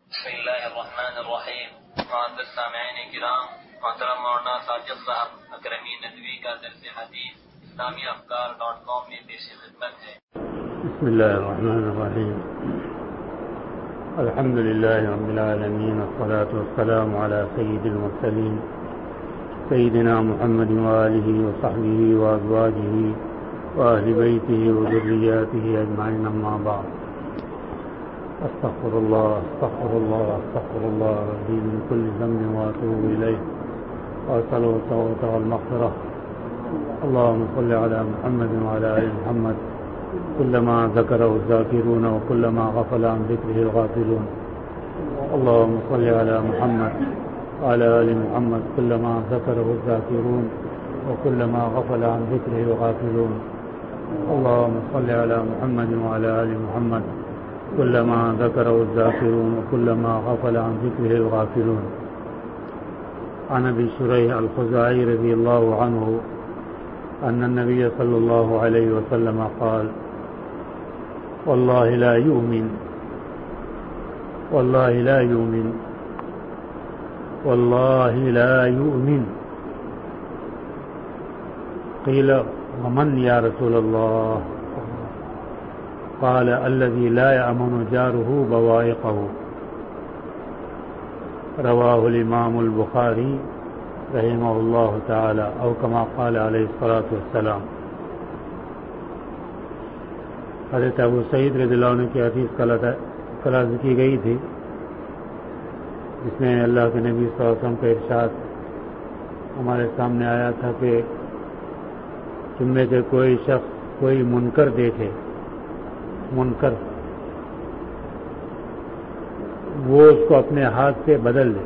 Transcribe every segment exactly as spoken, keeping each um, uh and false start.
بسم اللہ الرحمن الرحیم. معزز سامعین کرام، محترم مولانا ساجد صاحب اکرمی ندوی کا درس حدیث اسلامی افکار ڈاٹ کام میں پیش خدمت ہے. بسم اللہ الرحمن الرحیم. الحمد للہ رب العالمین والصلاة والسلام علی سید المرسلین سیدنا محمد وآلہ وصحبہ وازواجہ وأهل بيته وذرياته أجمعين. أما بعد، استغفر الله استغفر الله استغفر الله ربي من كل ذنب وأتوب إليه وأسأل التوبة والمغفرة. اللهم صل على محمد وعلى آل محمد كلما ذكره الذاكرون وكلما غفل عن ذكره الغافلون. اللهم صل على محمد وعلى آل محمد كلما ذكره الذاكرون وكلما غفل عن ذكره الغافلون. اللهم صل على محمد وعلى آل محمد كلما ذكره الذاكرون وكلما غفل عن ذكره الغافلون. عن أبي شريح الخزاعي رضي الله عنه أن النبي صلى الله عليه وسلم قال: والله لا يؤمن والله لا يؤمن والله لا يؤمن. قيل: ومن يا رسول الله؟ قال: الذي لا يأمن جاره بوائقه. رواه الإمام البخاري رحمه الله تعالى، أو كما قال عليه الصلاة والسلام. حضرت ابو سعید رضی اللہ عنہ کی حدیث کلاس کی گئی تھی، جس میں اللہ کے نبی صلی اللہ علیہ وسلم کا ارشاد ہمارے سامنے آیا تھا کہ تم میں سے کوئی شخص کوئی منکر دیکھے، منکر وہ اس کو اپنے ہاتھ سے بدل دے،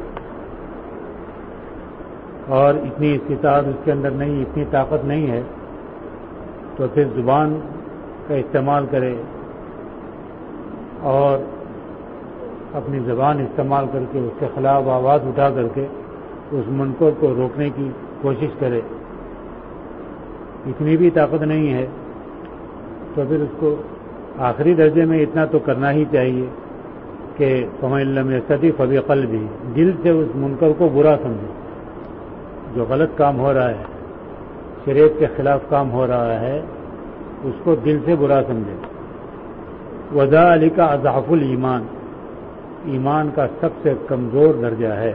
اور اتنی استطاعت اس کے اندر نہیں، اتنی طاقت نہیں ہے، تو پھر زبان کا استعمال کرے اور اپنی زبان استعمال کر کے اس کے خلاف آواز اٹھا کر کے اس منکر کو روکنے کی کوشش کرے. اتنی بھی طاقت نہیں ہے تو پھر اس کو آخری درجے میں اتنا تو کرنا ہی چاہیے کہ فَمَن لَّمْ يَسْتَطِعْ فَبِقَلْبِهِ، دل سے اس منکر کو برا سمجھے. جو غلط کام ہو رہا ہے، شریعت کے خلاف کام ہو رہا ہے، اس کو دل سے برا سمجھے. وَذَلِكَ أَضْعَفُ الْإِيمَانِ، ایمان کا سب سے کمزور درجہ ہے،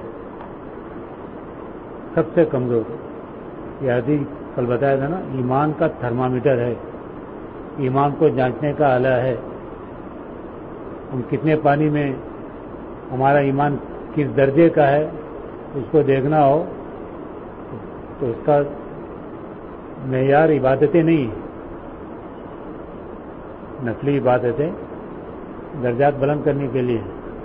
سب سے کمزور. یہ حدیث کل بتایا تھا نا، ایمان کا تھرمامیٹر ہے، ایمان کو جانچنے کا آلہ ہے. ہم کتنے پانی میں ہمارا ایمان کس درجے کا ہے اس کو دیکھنا ہو تو اس کا معیار عبادتیں نہیں ہیں، نقلی عبادتیں درجات بلند کرنے کے لیے،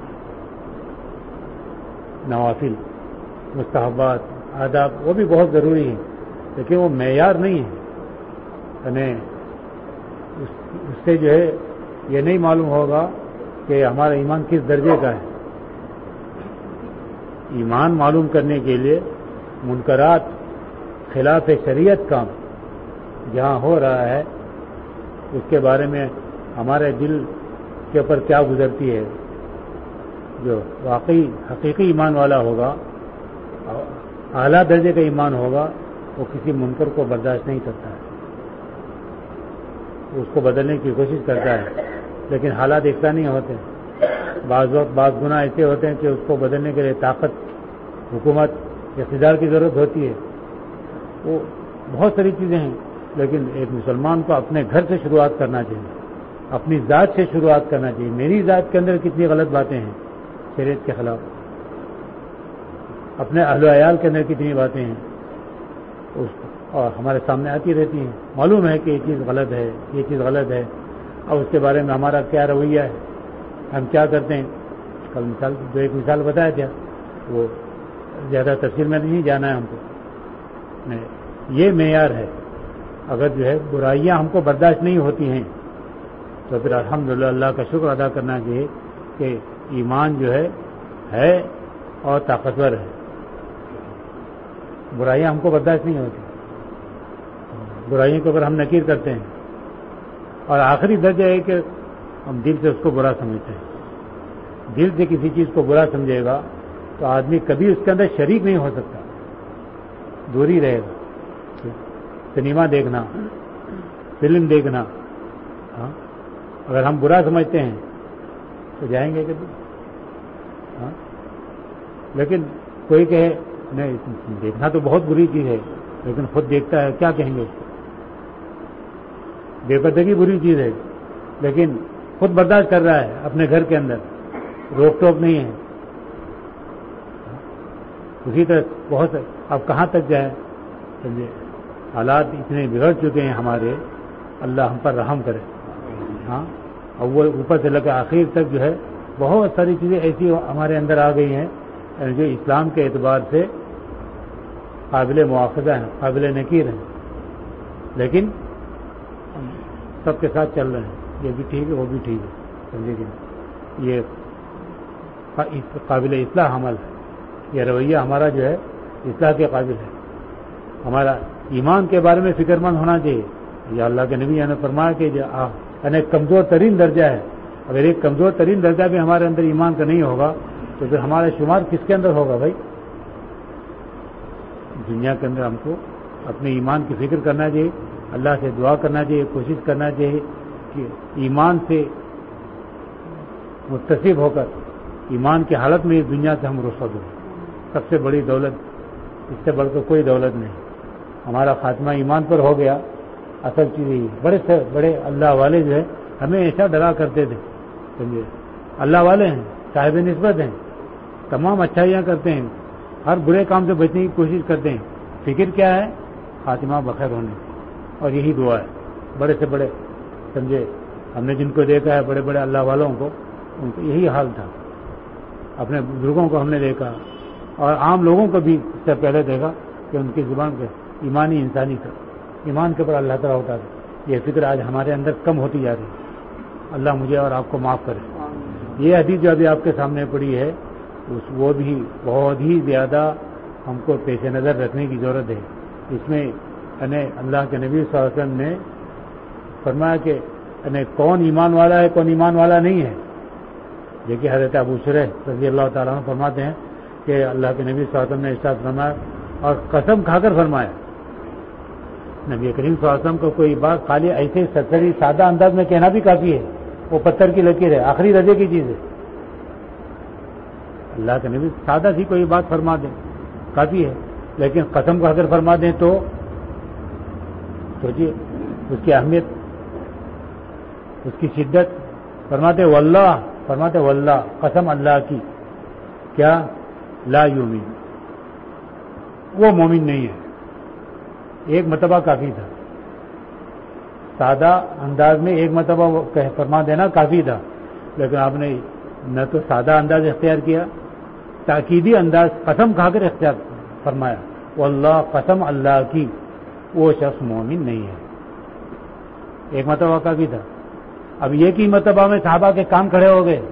نوافل، مستحبات، آداب وہ بھی بہت ضروری ہیں، لیکن وہ معیار نہیں ہے. یعنی اس سے جو ہے یہ نہیں معلوم ہوگا کہ ہمارا ایمان کس درجے کا ہے. ایمان معلوم کرنے کے لیے منکرات، خلاف شریعت کام جہاں ہو رہا ہے اس کے بارے میں ہمارے دل کے اوپر کیا گزرتی ہے. جو واقعی حقیقی ایمان والا ہوگا، اعلیٰ درجے کا ایمان ہوگا، وہ کسی منکر کو برداشت نہیں کرتا ہے، اس کو بدلنے کی کوشش کرتا ہے، لیکن حالات ایسا نہیں ہوتے. بعض وقت بعض گناہ ایسے ہوتے ہیں کہ اس کو بدلنے کے لیے طاقت، حکومت، اقتدار کی ضرورت ہوتی ہے. وہ بہت ساری چیزیں ہیں، لیکن ایک مسلمان کو اپنے گھر سے شروعات کرنا چاہیے، اپنی ذات سے شروعات کرنا چاہیے. میری ذات کے اندر کتنی غلط باتیں ہیں شریعت کے خلاف، اپنے اہل و عیال کے اندر کتنی باتیں ہیں اس اور ہمارے سامنے آتی رہتی ہیں. معلوم ہے کہ یہ چیز غلط ہے، یہ چیز غلط ہے، اور اس کے بارے میں ہمارا کیا رویہ ہے، ہم کیا کرتے ہیں. کل مثال جو ایک مثال بتایا تھا، وہ زیادہ تفصیل میں نہیں جانا ہے ہم کو. یہ معیار ہے. اگر جو ہے برائیاں ہم کو برداشت نہیں ہوتی ہیں تو پھر الحمدللہ اللہ کا شکر ادا کرنا چاہیے کہ ایمان جو ہے ہے اور طاقتور ہے. برائیاں ہم کو برداشت نہیں ہوتی، برائیوں کے اوپر ہم نکیر کرتے ہیں، اور آخری درجہ ہے کہ ہم دل سے اس کو برا سمجھتے ہیں. دل سے کسی چیز کو برا سمجھے گا تو آدمی کبھی اس کے اندر شریک نہیں ہو سکتا، دوری رہے گا۔ سنیما دیکھنا، فلم دیکھنا، ہاں اگر ہم برا سمجھتے ہیں تو جائیں گے کبھی؟ ہاں لیکن کوئی کہے نہیں دیکھنا تو بہت بری چیز ہے، لیکن خود دیکھتا ہے، کیا کہیں گے اس کو؟ بے پردگی بری چیز ہے، لیکن خود برداشت کر رہا ہے اپنے گھر کے اندر، روک ٹوک نہیں ہے۔ اسی طرح بہت اب کہاں تک جائیں، سمجھے حالات اتنے بگڑ چکے ہیں ہمارے، اللہ ہم پر رحم کرے۔ ہاں اول اوپر سے لے کر آخر تک جو ہے بہت ساری چیزیں ایسی ہمارے اندر آ گئی ہیں جو اسلام کے اعتبار سے قابل مواخذہ ہیں، قابل نکیر ہیں، لیکن سب کے ساتھ چل رہے ہیں، یہ بھی ٹھیک ہے وہ بھی ٹھیک ہے، سمجھے کہ یہ قابل اصلاح عمل ہے، یہ رویہ ہمارا جو ہے اصلاح کے قابل ہے۔ ہمارا ایمان کے بارے میں فکر مند ہونا چاہیے۔ یہ اللہ کے نبی نے فرمایا کہ جو یعنی کمزور ترین درجہ ہے، اگر ایک کمزور ترین درجہ بھی ہمارے اندر ایمان کا نہیں ہوگا تو پھر ہمارا شمار کس کے اندر ہوگا بھائی؟ دنیا کے اندر ہم کو اپنے ایمان کی فکر کرنا چاہیے، اللہ سے دعا کرنا چاہیے، کوشش کرنا چاہیے کہ ایمان سے متصف ہو کر ایمان کی حالت میں اس دنیا سے ہم رخصت ہوں۔ سب سے بڑی دولت، اس سے بڑھ کر کوئی دولت نہیں۔ ہمارا خاتمہ ایمان پر ہو گیا، اصل چیز یہی۔ بڑے سے بڑے اللہ والے جو ہے ہمیں ایسا ڈرا کرتے تھے، سمجھے اللہ والے ہیں، صاحب نسبت ہیں، تمام اچھائیاں کرتے ہیں، ہر برے کام سے بچنے کی کوشش کرتے ہیں، فکر کیا ہے؟ خاتمہ بخیر ہونے، اور یہی دعا ہے۔ بڑے سے بڑے سمجھے ہم نے جن کو دیکھا ہے بڑے بڑے اللہ والوں کو، ان کو یہی حال تھا۔ اپنے بزرگوں کو ہم نے دیکھا اور عام لوگوں کو بھی اس سے پہلے دیکھا کہ ان کی زبان پہ ایمانی انسانی تھا، ایمان کے اوپر اللہ تعالیٰ ہوتا تھا۔ یہ فکر آج ہمارے اندر کم ہوتی جا رہی ہے، اللہ مجھے اور آپ کو معاف کرے۔ یہ حدیث جو ابھی آپ کے سامنے پڑی ہے اس وہ بھی بہت ہی زیادہ ہم کو پیش نظر رکھنے کی ضرورت ہے۔ اس میں یعنی اللہ کے نبی صلی اللہ علیہ وسلم نے فرمایا کہ یعنی کون ایمان والا ہے کون ایمان والا نہیں ہے۔ دیکھیے حضرت ابو شریح رضی اللہ تعالیٰ عنہ فرماتے ہیں کہ اللہ کے نبی صلی اللہ علیہ وسلم نے ارشاد فرمایا اور قسم کھا کر فرمایا، نبی کریم صلی اللہ علیہ وسلم کو کوئی بات خالی ایسے سرسری سادہ انداز میں کہنا بھی کافی ہے، وہ پتھر کی لکیر ہے، آخری درجے کی چیز ہے۔ اللہ کے نبی سادہ سی کوئی بات فرما دیں کافی ہے، لیکن قسم کھا کر فرما دیں تو سوچیے اس کی اہمیت، اس کی شدت۔ فرماتے واللہ، فرماتے واللہ، قسم اللہ کی، کیا لا یؤمن، وہ مومن نہیں ہے۔ ایک مرتبہ کافی تھا، سادہ انداز میں ایک مرتبہ فرما دینا کافی تھا، لیکن آپ نے نہ تو سادہ انداز اختیار کیا، تاکیدی انداز قسم کھا کر اختیار فرمایا، واللہ، قسم اللہ کی، وہ شخص مومن نہیں ہے۔ ایک مرتبہ کافی تھا۔ اب ایک ہی مرتبہ میں صحابہ کے کام کھڑے ہو گئے،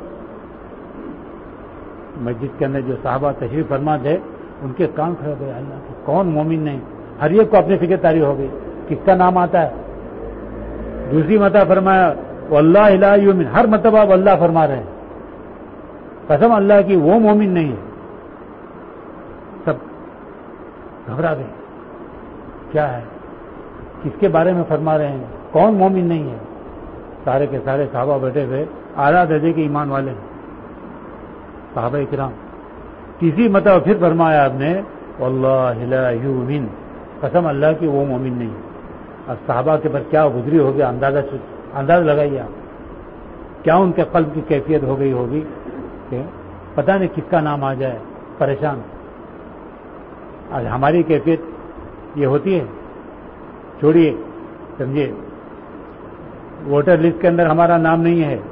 مسجد کے اندر جو صحابہ تشریف فرما تھے ان کے کام کھڑے ہو گئے، اللہ کے کون مومن نہیں، ہر ایک کو اپنی فکر تاری ہو گئی، کس کا نام آتا ہے۔ دوسری مرتبہ فرمایا واللہ لا یؤمن، ہر مرتبہ واللہ فرما رہے ہیں، قسم اللہ کی وہ مومن نہیں ہے۔ سب گھبرا گئے، کیا ہے، کس کے بارے میں فرما رہے ہیں، کون مومن نہیں ہے۔ سارے کے سارے صحابہ بیٹھے ہوئے اعلیٰ درجے کے ایمان والے ہیں، صحابہ کرام۔ تیسری مرتبہ پھر فرمایا آپ نے واللہ لا یؤمن، قسم اللہ کی وہ مومن نہیں۔ اب صحابہ کے پر کیا گزری ہوگی، اندازہ انداز لگائیے آپ، کیا ان کے قلب کی کیفیت ہو گئی ہوگی کہ پتہ نہیں کس کا نام آ جائے، پریشان۔ آج ہماری کیفیت یہ ہوتی ہے، چھوڑیے سمجھے ووٹر لسٹ کے اندر ہمارا نام نہیں ہے،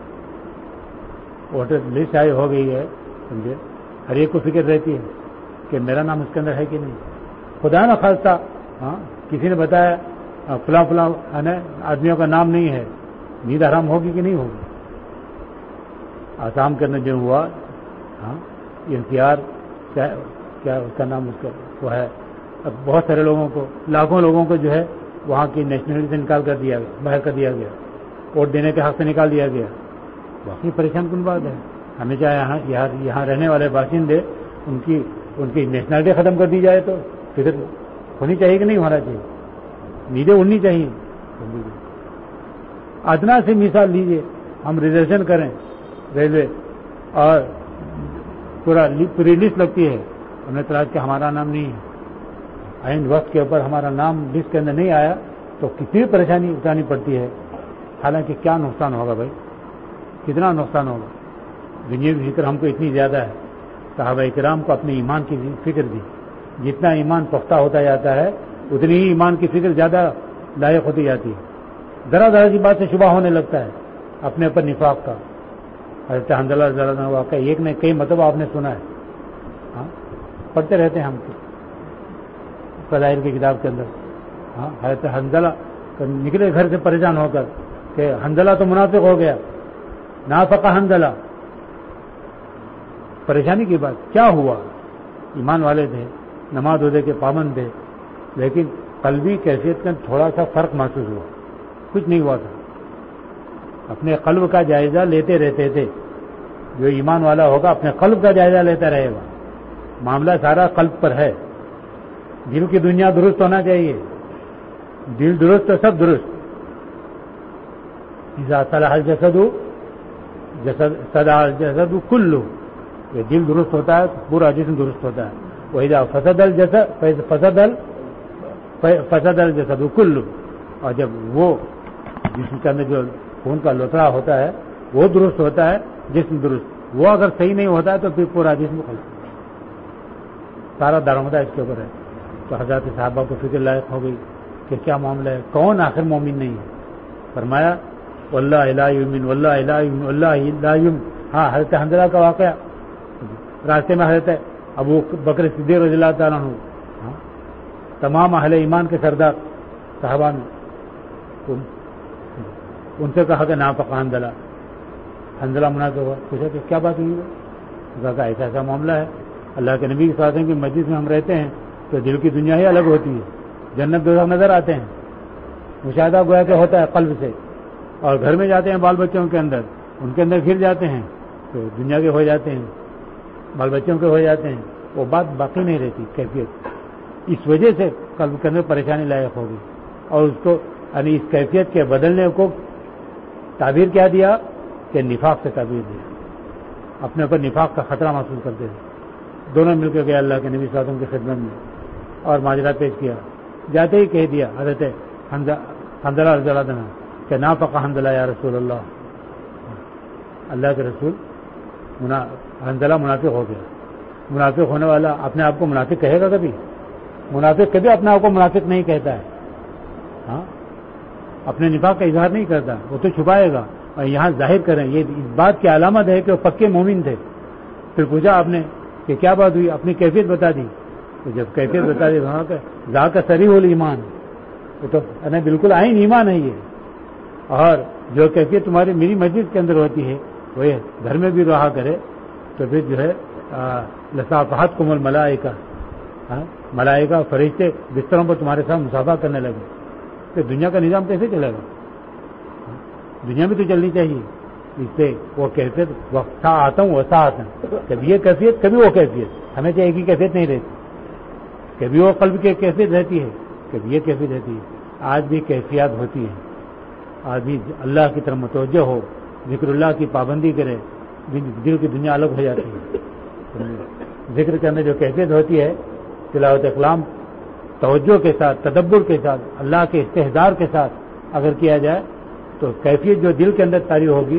ووٹر لسٹ آئی ہو گئی ہے، سمجھے ہر ایک کو فکر رہتی ہے کہ میرا نام اس کے اندر ہے کہ نہیں۔ خدا نہ خواستہ ہاں کسی نے بتایا فلاں فلاں آدمیوں کا نام نہیں ہے، نیند حرام ہوگی کہ نہیں ہوگی۔ آسام کے اندر جو ہوا ہاں انتظار کیا اس کا نام اس کا وہ ہے، اب بہت سارے لوگوں کو، لاکھوں لوگوں کو جو ہے وہاں کی نیشنلٹی سے نکال کر دیا گیا، باہر کر دیا گیا، ووٹ دینے کے حق سے نکال دیا گیا۔ واقعی پریشان کن بات ہے، ہمیں چاہے یہاں یہاں یہاں رہنے والے باشندے ان کی ان کی نیشنلٹی ختم کر دی جائے تو فکر ہونی چاہیے کہ نہیں ہونا چاہیے, نیدیں اڑنی چاہیے. ادنا سے مثال لیجیے, ہم ریزرویشن کریں ریلوے اور پورا پوری لسٹ لگتی ہے, ہم نے تلاش کیا ہمارا نام نہیں ہے, عین وقت کے اوپر ہمارا نام لسٹ کے اندر نہیں آیا تو کتنی پریشانی اٹھانی پڑتی ہے. حالانکہ کیا نقصان ہوگا بھائی, کتنا نقصان ہوگا. دنیاوی فکر ہم کو اتنی زیادہ ہے. صحابہ کرام کو اپنے ایمان کی فکر دی, جتنا ایمان پختہ ہوتا جاتا ہے اتنی ہی ایمان کی فکر زیادہ لائق ہوتی جاتی ہے. ذرا ذرا سی بات سے شبہ ہونے لگتا ہے اپنے اوپر نفاق کا. حضرت حنظلہ رضی اللہ عنہ واقعہ ایک نے کئی مرتبہ آپ نے سنا ہے, ہاں پڑھتے رہتے ہیں ہم فضائل کی کتاب کے اندر. ہاں حضرت حنظلہ نکلے گھر سے پریشان ہو کر کہ حنظلہ تو منافق ہو گیا, نافق حنظلہ. پریشانی کی بات کیا ہوا, ایمان والے تھے, نماز روزے کے پابند تھے, لیکن قلبی کیفیت کا تھوڑا سا فرق محسوس ہوا, کچھ نہیں ہوا تھا. اپنے قلب کا جائزہ لیتے رہتے تھے. جو ایمان والا ہوگا اپنے قلب کا جائزہ لیتا رہے گا. معاملہ سارا قلب پر ہے. دل کی دنیا درست ہونا چاہیے, دل درست تو سب درست. اذا صلح الجسد جسد صلح الجسد کلہ, یہ دل درست ہوتا ہے پورا جسم درست ہوتا ہے. وَإِذَا فَسَدَ الْجَسَدُ فَسَدَ فَسَدَ الْجَسَدُ كُلُّهُ, اور جب وہ جسم کے اندر جو خون کا لوتڑا ہوتا ہے وہ درست ہوتا ہے, جسم درست. وہ اگر صحیح نہیں ہوتا ہے تو پھر پورا جسم سارا دارمدار اس کے اوپر ہے. تو حضرات صحابہ کو فکر لائق ہو گئی کہ کیا معاملہ ہے, کون آخر مومن نہیں ہے. فرمایا واللہ لا یؤمن واللہ لا یؤمن واللہ لا یؤمن. ہاں حضرت حنظلہ کا واقعہ, راستے میں حضرت ابو بکر صدیق رضی اللہ تعالیٰ عنہ, تمام اہل ایمان کے سردار صحابہ نے ان سے کہا کہ نافق حنظلہ. حنظلہ منافق ہوا. پوچھا کہ کیا بات ہوئی ہے؟ کہا ایسا ایسا معاملہ ہے. اللہ کے نبی کے ساتھ کی مسجد میں ہم رہتے ہیں تو دل کی دنیا ہی الگ ہوتی ہے, جنت دوزخ نظر آتے ہیں, مشاہدہ گویا کہ ہوتا ہے قلب سے. اور گھر میں جاتے ہیں بال بچوں کے اندر, ان کے اندر گر جاتے ہیں تو دنیا کے ہو جاتے ہیں, بال بچوں کے ہو جاتے ہیں. وہ بات باقی نہیں رہتی کیفیت. اس وجہ سے قلب کے اندر پریشانی لائق ہوگی. اور اس کو یعنی اس کیفیت کے بدلنے کو تعبیر کیا دیا کہ نفاق سے تعبیر دیا. اپنے اوپر نفاق کا خطرہ محسوس کرتے تھے. دونوں مل کے گئے اللہ کے نبی صلی اللہ علیہ وسلم کی خدمت میں اور ماجرا پیش کیا. جاتے ہی کہہ دیا حضرت حنظلہ رضی اللہ عنہ کہ نافق حنظلہ یا رسول اللہ, اللہ کے رسول حنظلہ منافق ہو گیا. منافق ہونے والا اپنے آپ کو منافق کہے گا کبھی؟ منافق کبھی اپنے آپ کو منافق نہیں کہتا ہے. ہاں اپنے نفاق کا اظہار نہیں کرتا, وہ تو چھپائے گا. اور یہاں ظاہر کریں, یہ اس بات کی علامت ہے کہ وہ پکے مومن تھے. پھر پوچھا آپ نے کہ کیا بات ہوئی, اپنی کیفیت بتا دی. تو جب کیفیت بتا دی وہاں کا ذاک صریح الایمان, وہ تو بالکل عین ایمان ہے یہ. اور جو کیفیت تمہاری میری مسجد کے اندر ہوتی ہے وہ گھر میں بھی رہا کرے تو پھر جو ہے لصافحت کم الملائکہ, ملائکہ فرشتے بستروں پر تمہارے ساتھ مصافحہ کرنے لگے. تو دنیا کا نظام کیسے چلے گا؟ دنیا بھی تو چلنی چاہیے. اس سے وہ کیفیت وقت آتا ہوں ویسا آتا ہوں, کبھی یہ کیفیت کبھی وہ کیفیت. ہمیشہ ایک ہی کیفیت نہیں رہتی. کبھی وہ قلب کی کیفیت رہتی ہے, کبھی یہ کیفیت رہتی ہے. آج بھی کیفیات ہوتی ہیں. آج بھی اللہ کی طرف متوجہ ہو, ذکر اللہ کی پابندی کرے, دل کی دنیا الگ ہو جاتی ہے. ذکر کے اندر جو کیفیت ہوتی ہے, تلاوت کلام توجہ کے ساتھ, تدبر کے ساتھ, اللہ کے استحضار کے ساتھ اگر کیا جائے تو کیفیت جو دل کے اندر طاری ہوگی,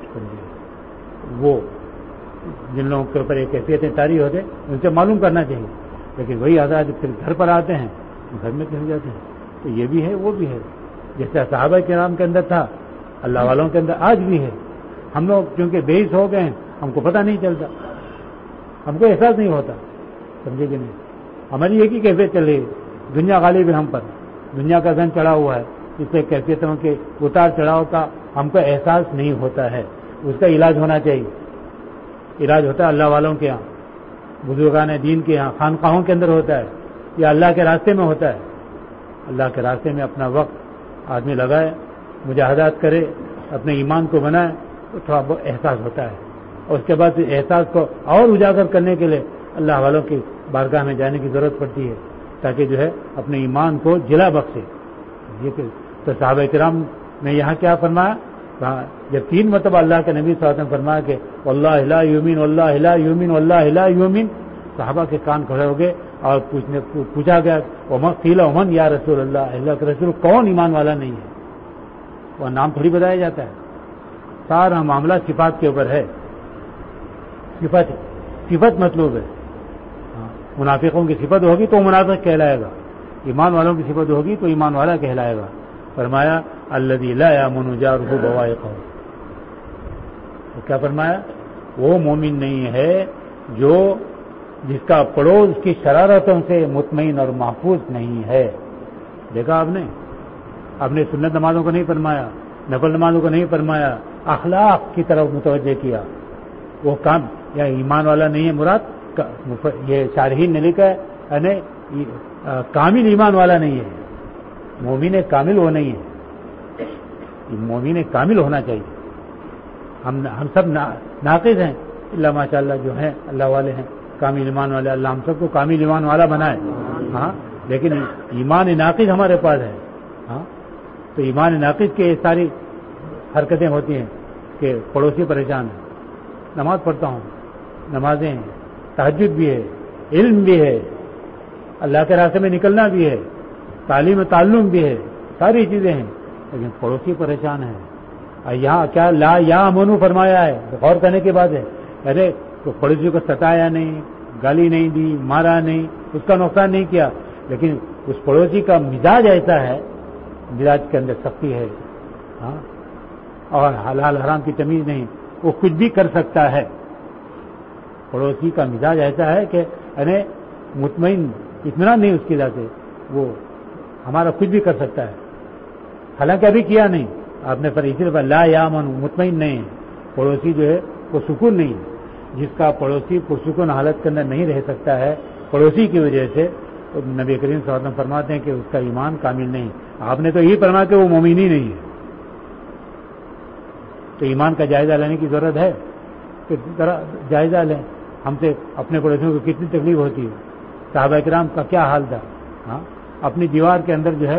وہ جن لوگوں کے اوپر یہ کیفیتیں طاری ہوتے ان سے معلوم کرنا چاہیے. لیکن وہی آزاد پھر گھر پر آتے ہیں, گھر میں کہیں جاتے ہیں. تو یہ بھی ہے وہ بھی ہے. جیسے صحابہ کرام کے اندر تھا, اللہ والوں کے اندر آج بھی ہے. ہم لوگ کیونکہ بے حس ہو گئے ہیں, ہم کو پتہ نہیں چلتا, ہم کو احساس نہیں ہوتا. سمجھے کہ نہیں؟ ہماری ایک ہی کیفیت چل رہی ہے, دنیا غالب ہے ہم پر, دنیا کا زن چڑھا ہوا ہے. اس سے کیفیتوں کے اتار چڑھاؤ کا ہم کو احساس نہیں ہوتا ہے. اس کا علاج ہونا چاہیے. علاج ہوتا ہے اللہ والوں کے یہاں, بزرگان دین کے یہاں, خانقاہوں کے اندر ہوتا ہے, یا اللہ کے راستے میں ہوتا ہے. اللہ کے راستے میں اپنا وقت آدمی لگائے, مجاہدات کرے, اپنے ایمان کو بنائے, تو تھوڑا بہت احساس ہوتا ہے. اور اس کے بعد احساس کو اور اجاگر کرنے کے لیے اللہ والوں کی بارگاہ میں جانے کی ضرورت پڑتی ہے تاکہ جو ہے اپنے ایمان کو جلا بخشے. یہ تو صحابہ کرام نے یہاں کیا فرمایا؟ جب تین مرتبہ اللہ کے نبی صلی اللہ علیہ وسلم فرمایا کہ واللہ لا یؤمن واللہ لا یؤمن واللہ لا یؤمن، صحابہ کے کان کھڑے ہو گئے اور پوچھنے پوچھا گیا ومن قیل ومن یا رسول اللہ، اللہ کے رسول کون ایمان والا نہیں ہے؟ وہ نام تھوڑی بتایا جاتا ہے، سارا معاملہ صفات کے اوپر ہے. صفت صفت مطلوب ہے. منافقوں کی صفت ہوگی تو منافق کہلائے گا، ایمان والوں کی صفت ہوگی تو ایمان والا کہلائے گا. فرمایا الذی لا یامن جارہ بوائقہ، تو کیا فرمایا؟ وہ مومن نہیں ہے جو جس کا پڑوس کی شرارتوں سے مطمئن اور محفوظ نہیں ہے. دیکھا آپ نے آپ نے سنت نمازوں کو نہیں فرمایا، نفل نمازوں کو نہیں فرمایا، اخلاق کی طرف متوجہ کیا. وہ کام یا ایمان والا نہیں ہے مراد، یہ شارحین نے لکھا ہے یعنی کامل ایمان والا نہیں ہے. مومن کامل وہ نہیں ہے، مومن کامل ہونا چاہیے. ہم ہم سب ناقص ہیں، اللہ ماشاء اللہ جو ہیں اللہ والے ہیں کامل ایمان والے. اللہ ہم سب کو کامل ایمان والا بنائے. ہاں لیکن ایمان ناقص ہمارے پاس ہے. ہاں تو ایمان ناقص کی ساری حرکتیں ہوتی ہیں کہ پڑوسی پریشان ہے، نماز پڑھتا ہوں، نمازیں ہیں، تہجد بھی ہے، علم بھی ہے، اللہ کے راستے میں نکلنا بھی ہے، تعلیم و تعلم بھی ہے، ساری چیزیں ہیں، لیکن پڑوسی پریشان ہے. یہاں کیا لا یا منو فرمایا ہے، غور کرنے کے بعد ہے. ارے تو پڑوسی کو ستایا نہیں، گالی نہیں دی، مارا نہیں، اس کا نقصان نہیں کیا، لیکن اس پڑوسی کا مزاج ایسا ہے، مزاج کے اندر سختی ہے، ہاں اور حلال حرام کی تمیز نہیں، وہ کچھ بھی کر سکتا ہے. پڑوسی کا مزاج ایسا ہے کہ یعنی مطمئن اطمینان نہیں اس کی ذات سے، وہ ہمارا کچھ بھی کر سکتا ہے، حالانکہ ابھی کیا نہیں. آپ نے پر اسی لا یامن مطمئن نہیں ہے، پڑوسی جو ہے وہ سکون نہیں ہے. جس کا پڑوسی پرسکون حالت کے اندر نہیں رہ سکتا ہے پڑوسی کی وجہ سے، نبی کریم صلی اللہ علیہ وسلم فرماتے ہیں کہ اس کا ایمان کامل نہیں. آپ نے تو یہ فرمایا کہ وہ مومن ہی نہیں ہے. تو ایمان کا جائزہ لینے کی ضرورت ہے کہ ذرا جائزہ لیں ہم سے اپنے پڑوسیوں کو کتنی تکلیف ہوتی ہے. صحابہ کرام کا کیا حال تھا. ہاں اپنی دیوار کے اندر جو ہے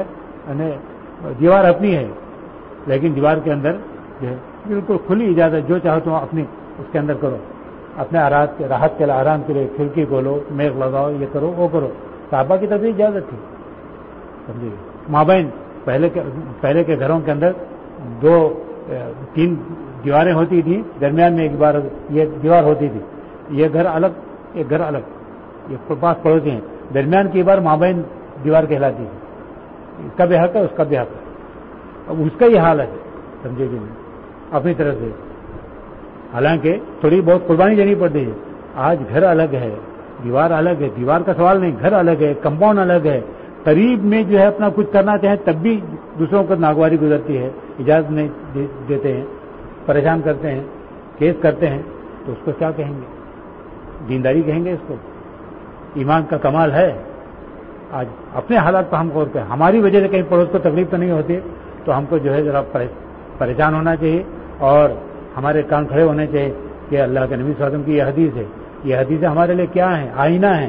دیوار اپنی ہے لیکن دیوار کے اندر جو ہے بالکل کھلی اجازت، جو چاہو تو اپنی اس کے اندر کرو، اپنے راحت کے راحت کے آرام کے لیے کھڑکی کھولو، میغ لگاؤ، یہ کرو وہ کرو. صحابہ کی طرف سے اجازت تھی. سمجھے مابین پہلے کے پہلے کے گھروں کے اندر دو تین دیواریں ہوتی تھیں، درمیان میں ایک بار یہ دیوار ہوتی تھی. یہ گھر الگ ایک گھر الگ، یہ پاس پڑوسی ہیں، درمیان کی بار مابین دیوار کہلاتی ہے. اس کا بھی حق ہے، اس کا بھی حق ہے. اب اس کا یہ حال ہے، سمجھے کہ اپنی طرف سے حالانکہ تھوڑی بہت قربانی دینی پڑتی ہے. آج گھر الگ ہے، دیوار الگ ہے، دیوار کا سوال نہیں، گھر الگ ہے، کمپاؤنڈ الگ ہے. قریب میں جو ہے اپنا کچھ کرنا چاہیں تب بھی دوسروں کو ناگواری گزرتی ہے، اجازت نہیں دیتے ہیں، پریشان کرتے ہیں، کیس کرتے ہیں. تو اس کو کیا کہیں گے؟ دینداری کہیں گے اس کو؟ ایمان کا کمال ہے. آج اپنے حالات پر ہم غور کریں، ہماری وجہ سے کہیں پڑوس کو تکلیف تو نہیں ہوتی، تو ہم کو جو ہے ذرا پریشان ہونا چاہیے اور ہمارے کان کھڑے ہونے چاہیے کہ اللہ کے نبی صلی اللہ علیہ وسلم کی یہ حدیث ہے. یہ حدیثیں ہمارے لیے کیا ہیں؟ آئینہ ہیں.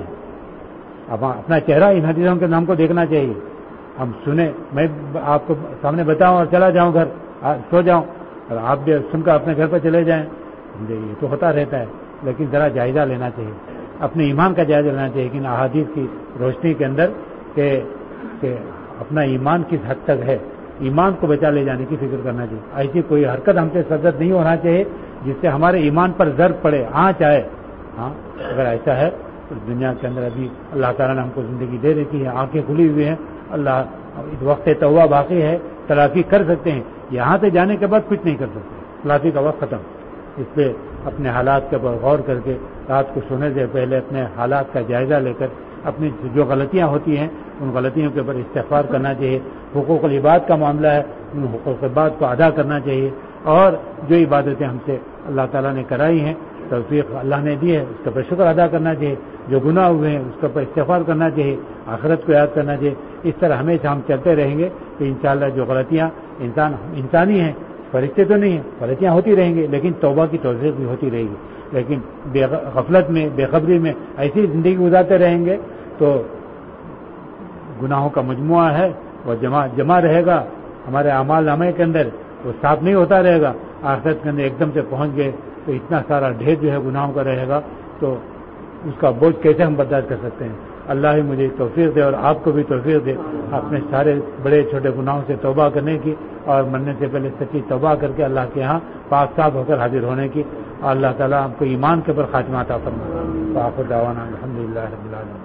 اب اپنا چہرہ ان حدیثوں کے نام کو دیکھنا چاہیے. ہم سنیں، میں آپ کو سامنے بتاؤں اور چلا جاؤں گھر سو جاؤں اور آپ بھی سن کر اپنے گھر پر چلے جائیں، یہ تو ہوتا رہتا ہے. لیکن ذرا جائزہ لینا چاہیے، اپنے ایمان کا جائزہ لینا چاہیے کہ احادیث کی روشنی کے اندر کہ, کہ اپنا ایمان کس حد تک ہے، ایمان کو بچا لے جانے کی فکر کرنا چاہیے. ایسی کوئی حرکت ہم سے صدر نہیں ہونا چاہیے جس سے ہمارے ایمان پر ضرب پڑے، آنچ آئے. ہاں اگر ایسا ہے تو دنیا کے اندر ابھی اللہ تعالیٰ نے ہم کو زندگی دے رکھی ہے، آنکھیں کھلی ہوئی ہیں، اللہ اس وقت توبہ باقی ہے، تلافی کر سکتے ہیں. یہاں سے جانے کے بعد کچھ نہیں کر سکتے، تلافی کا وقت ختم. اس پہ اپنے حالات کے اوپر غور کر کے رات کو سونے سے پہلے اپنے حالات کا جائزہ لے کر اپنی جو غلطیاں ہوتی ہیں ان غلطیوں کے اوپر استغفار کرنا چاہیے. حقوق العباد کا معاملہ ہے، ان حقوق العباد کو ادا کرنا چاہیے. اور جو عبادتیں ہم سے اللہ تعالیٰ نے کرائی ہیں، توفیق اللہ نے دی ہے، اس کا پر شکر ادا کرنا چاہیے. جو گناہ ہوئے ہیں اس کے اوپر استغفار کرنا چاہیے، آخرت کو یاد کرنا چاہیے. اس طرح ہمیشہ ہم چلتے رہیں گے کہ انشاءاللہ جو غلطیاں انسان انسانی ہیں، فرشتے تو نہیں ہیں، غلطیاں ہوتی رہیں گی، لیکن توبہ کی توفیق بھی ہوتی رہے گی. لیکن بے غفلت میں، بے خبری میں ایسی زندگی گزارتے رہیں گے تو گناہوں کا مجموعہ ہے وہ جمع جمع رہے گا ہمارے اعمال نامے کے اندر، وہ صاف نہیں ہوتا رہے گا. آخرت کے اندر ایک دم سے پہنچ گئے تو اتنا سارا ڈھیر جو ہے گناہوں کا رہے گا، تو اس کا بوجھ کیسے ہم برداشت کر سکتے ہیں. اللہ ہی مجھے توفیق دے اور آپ کو بھی توفیق دے اپنے سارے بڑے چھوٹے گناہوں سے توبہ کرنے کی، اور مرنے سے پہلے سچی توبہ کر کے اللہ کے ہاں پاک صاف ہو کر حاضر ہونے کی. اور اللہ تعالیٰ ہم کو ایمان کے اوپر خاتمہ عطا فرمائے. وآخر دعوانا الحمدللہ رب العالمین.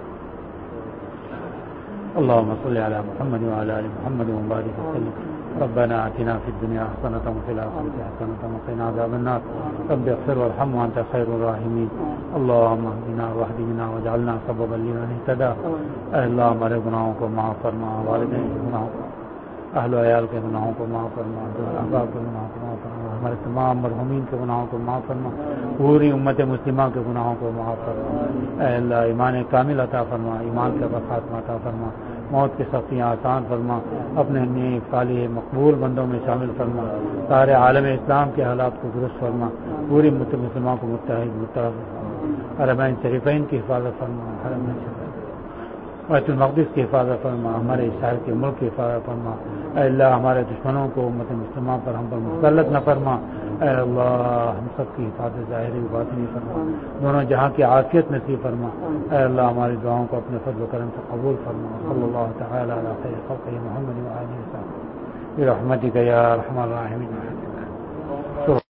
اللهم صل على محمد وعلى ال محمد وبارك وسلم. ربنا آتنا في الدنيا حسنة وفي الآخرة حسنة وقنا عذاب النار. رب اغفر وارحم وأنت خير الراحمين. اللهم اهدنا واهد بنا واجعلنا سببا لمن اهتدى. اے اللہ ہمارے گناہوں کو معاف فرما، والدین کے گناہوں کو، اہل و عیال کے گناہوں کو معاف فرما، احباب کے گناہوں کو معاف فرما، ہمارے تمام مرحومین کے گناہوں کو معاف فرما، پوری امت مسلمہ کے گناہوں کو معاف فرما. اے اللہ ایمان کامل عطا فرما، ایمان کے اوپر خاتمہ عطا فرما، موت کی سختیاں آسان فرما، اپنے نیک صالح مقبول بندوں میں شامل فرما، سارے عالم اسلام کے حالات کو درست فرما، پوری امت مسلمہ کو متحد متحد فرما، حرمین شریفین کی حفاظت فرما، حرمین شریفین بیت المقدس کی حفاظت فرما، ہمارے شہر کے ملک کی حفاظت فرما. اے اللہ ہمارے دشمنوں کو امت مسلمہ پر ہم پر مسلط نہ فرما. اے اللہ ہم سب کی حفاظت ظاہری و باطنی فرما، دونوں جہاں کی عافیت نصیب فرما. اے اللہ ہماری دعاؤں کو اپنے فضل و کرم سے قبول فرما. صلی اللہ تعالی علی خیر خلقہ محمد و آلہ وصحبہ برحمتک یا ارحم الراحمین.